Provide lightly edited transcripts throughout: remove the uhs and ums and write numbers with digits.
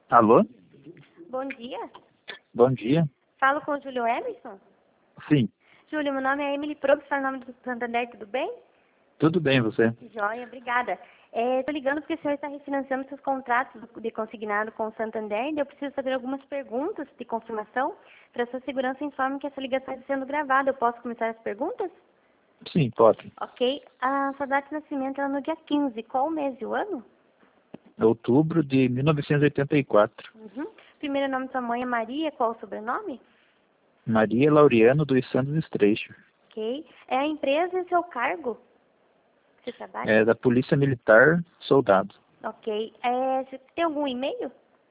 Alô? Bom dia. Bom dia. Falo com o Júlio Emerson? Sim, Júlio, meu nome é Emily Probst, falo em nome do Santander, tudo bem? tudo bem você? Joia, obrigada. Estou ligando porque o senhor está refinanciando seus contratos de consignado com o Santander e eu preciso fazer algumas perguntas de confirmação. Para sua segurança, informe que essa ligação está sendo gravada. Eu posso começar as perguntas? Sim, pode. Ok. A sua data de nascimento é no dia 15. Qual o mês e o ano? Outubro de 1984. Uhum. Primeiro nome de sua mãe é Maria. Qual o sobrenome? Maria Laureano dos Santos Estreixo. Ok. É a empresa e seu cargo? Você trabalha? É da Polícia Militar, soldado. Ok. Você tem algum e-mail?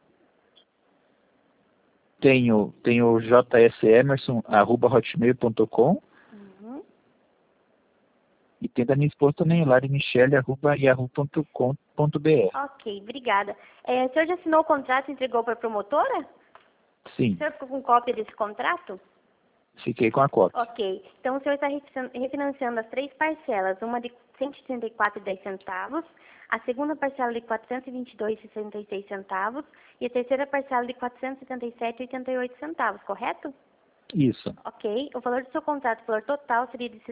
Tenho jsemerson@hotmail.com Uhum. e tem da minha esposa também, larimichele@yahoo.com.br. Ok, obrigada. O senhor já assinou o contrato e entregou para a promotora? O Sim, senhor ficou com cópia desse contrato? fiquei com a cópia. Ok. Então o senhor está refinanciando as três parcelas, uma de R$ 134,10, a segunda parcela de R$ 422,66 e a terceira parcela de R$ 477,88, correto? Isso, Ok. O valor do seu contrato, o valor total, seria de R$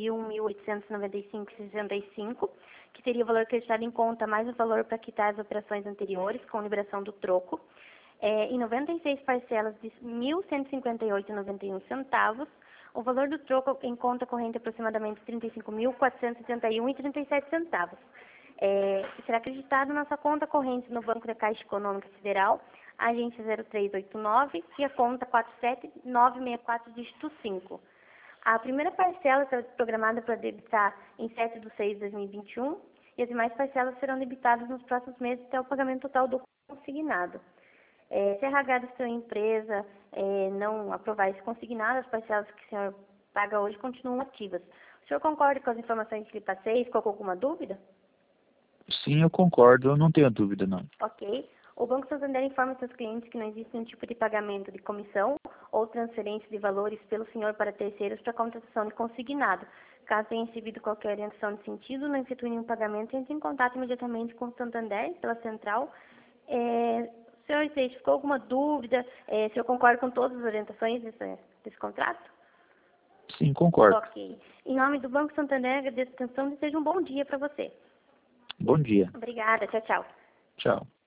61.895,65, que seria o valor acreditado em conta mais o valor para quitar as operações anteriores, com liberação do troco, em 96 parcelas de R$ 1.158,91. O valor do troco em conta corrente é aproximadamente R$ 35.471,37. Será acreditado na sua conta corrente no Banco da Caixa Econômica Federal, a agência 0389 e a conta 47964, dígito 5. A primeira parcela está programada para debitar em 7/6/2021 e as demais parcelas serão debitadas nos próximos meses até o pagamento total do consignado. Se a RH da sua empresa não aprovar esse consignado, as parcelas que o senhor paga hoje continuam ativas. O senhor concorda com as informações que lhe passei? Ficou com alguma dúvida? sim, eu concordo, eu não tenho dúvida não. Ok. O Banco Santander informa seus clientes que não existe nenhum tipo de pagamento de comissão ou transferência de valores pelo senhor para terceiros para contratação de consignado. Caso tenha recebido qualquer orientação nesse sentido, não efetue nenhum pagamento, entre em contato imediatamente com o Santander, pela central. Senhor, ficou alguma dúvida? O senhor concorda com todas as orientações desse contrato? Sim, concordo. Ok. Em nome do Banco Santander, agradeço a atenção e desejo um bom dia para você. Bom dia. Obrigada. Tchau, tchau. Tchau.